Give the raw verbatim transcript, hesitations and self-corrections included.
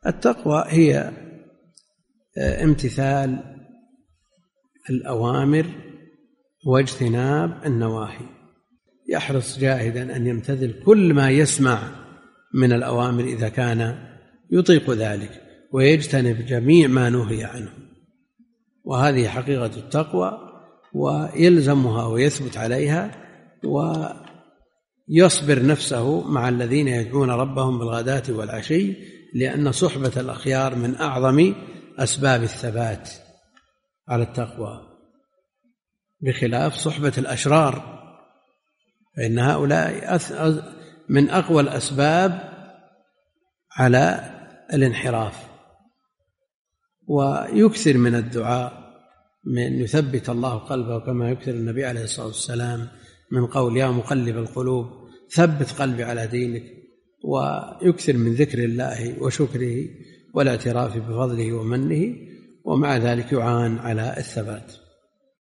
التقوى هي امتثال الأوامر واجتناب النواهي، يحرص جاهدا أن يمتثل كل ما يسمع من الأوامر إذا كان يطيق ذلك، ويجتنب جميع ما نهي عنه. وهذه حقيقة التقوى، ويلزمها ويثبت عليها، ويصبر نفسه مع الذين يدعون ربهم بالغداة والعشي، لأن صحبة الأخيار من أعظم أسباب الثبات على التقوى، بخلاف صحبة الأشرار، فإن هؤلاء من أقوى الأسباب على الانحراف. ويكثر من الدعاء من يثبت الله قلبه، كما يكثر النبي عليه الصلاة والسلام من قول يا مقلب القلوب ثبت قلبي على دينك، ويكثر من ذكر الله وشكره والاعتراف بفضله ومنه، ومع ذلك يعان على الثبات.